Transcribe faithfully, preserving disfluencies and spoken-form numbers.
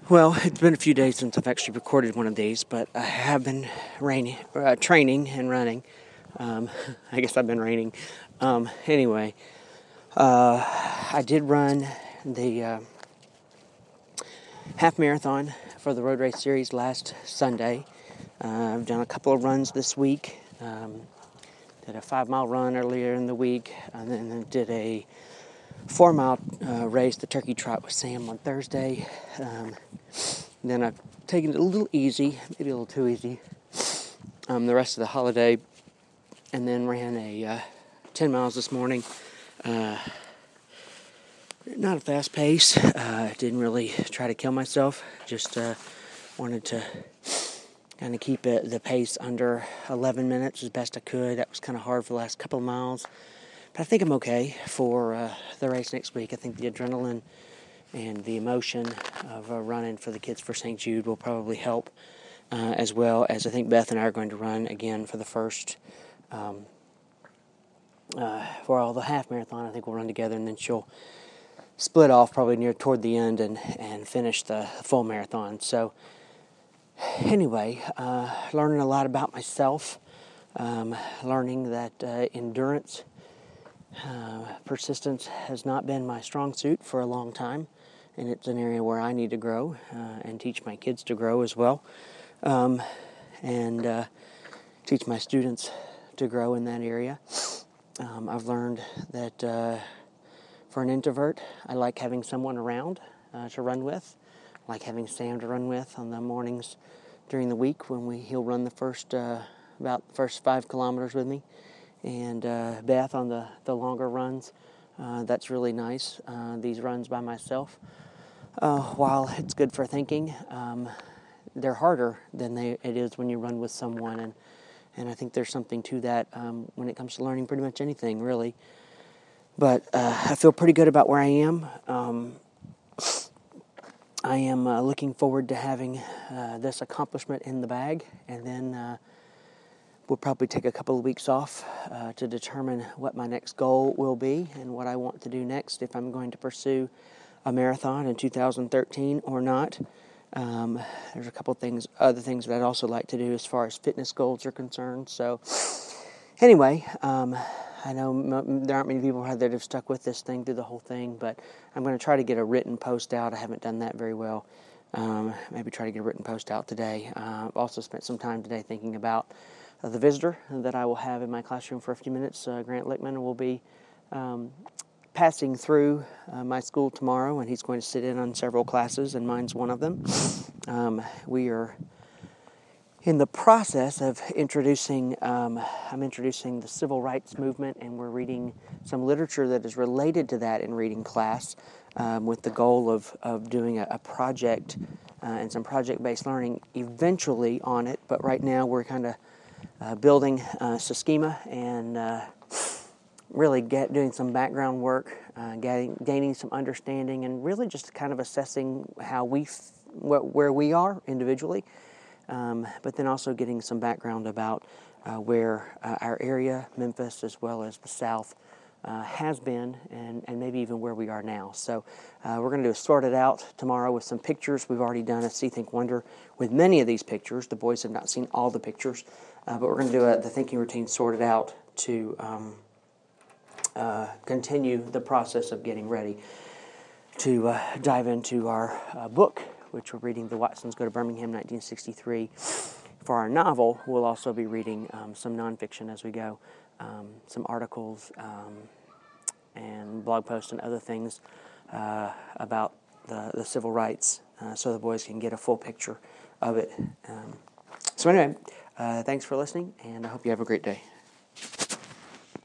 Well, it's been a few days since I've actually recorded one of these, but I have been raining, uh, training and running. Um, I guess I've been raining. Um, anyway, uh, I did run the uh, half marathon for the Road Race Series last Sunday. Uh, I've done a couple of runs this week. Um, did a five-mile run earlier in the week, and then did a four-mile uh, race, the Turkey Trot with Sam on Thursday. Um, then I've taken it a little easy, maybe a little too easy, um, the rest of the holiday, and then ran a uh, ten miles this morning. Uh, not a fast pace. Uh, didn't really try to kill myself. Just uh, wanted to kind of keep it, the pace under eleven minutes as best I could. That was kind of hard for the last couple of miles. But I think I'm okay for uh, the race next week. I think the adrenaline and the emotion of uh, running for the kids for Saint Jude will probably help, uh, as well as I think Beth and I are going to run again for the first, um, uh, for all the half marathon. I think we'll run together, and then she'll split off probably near toward the end and, and finish the full marathon. So anyway, uh, learning a lot about myself, um, learning that uh, endurance, Uh, persistence has not been my strong suit for a long time, and it's an area where I need to grow uh, and teach my kids to grow as well, um, and uh, teach my students to grow in that area. Um, I've learned that uh, for an introvert, I like having someone around uh, to run with. I like having Sam to run with on the mornings during the week when we he'll run the first uh, about the first five kilometers with me. And uh, Beth on the, the longer runs. Uh, that's really nice. Uh, these runs by myself, uh, while it's good for thinking, um, they're harder than they, it is when you run with someone. And, and I think there's something to that um, when it comes to learning pretty much anything, really. But uh, I feel pretty good about where I am. Um, I am uh, looking forward to having uh, this accomplishment in the bag, and then uh, we'll probably take a couple of weeks off uh, to determine what my next goal will be and what I want to do next, if I'm going to pursue a marathon in two thousand thirteen or not. Um, there's a couple of things, other things that I'd also like to do as far as fitness goals are concerned. So anyway, um, I know m- there aren't many people out there that have stuck with this thing through the whole thing, but I'm going to try to get a written post out. I haven't done that very well. Um, maybe try to get a written post out today. Uh, I've also spent some time today thinking about Uh, the visitor that I will have in my classroom for a few minutes. uh, Grant Lickman, will be um, passing through uh, my school tomorrow, and he's going to sit in on several classes, and mine's one of them. Um, we are in the process of introducing, um, I'm introducing the civil rights movement, and we're reading some literature that is related to that in reading class, um, with the goal of, of doing a, a project uh, and some project-based learning eventually on it. But right now we're kind of Uh, building uh, some schema and uh, really get doing some background work, uh, getting, gaining some understanding, and really just kind of assessing how we, f- wh- where we are individually, um, but then also getting some background about uh, where uh, our area, Memphis, as well as the South, uh, has been, and, and maybe even where we are now. So uh, we're going to do a sort it out tomorrow with some pictures. We've already done a See, Think, Wonder with many of these pictures. The boys have not seen all the pictures, uh, but we're going to do a, the thinking routine sorted out to um, uh, continue the process of getting ready to uh, dive into our uh, book, which we're reading, The Watsons Go to Birmingham, nineteen sixty-three. For our novel, we'll also be reading um, some nonfiction as we go, um, some articles um, and blog posts and other things uh, about the, the civil rights, uh, so the boys can get a full picture of it. Um, so anyway, uh, thanks for listening, and I hope you have a great day.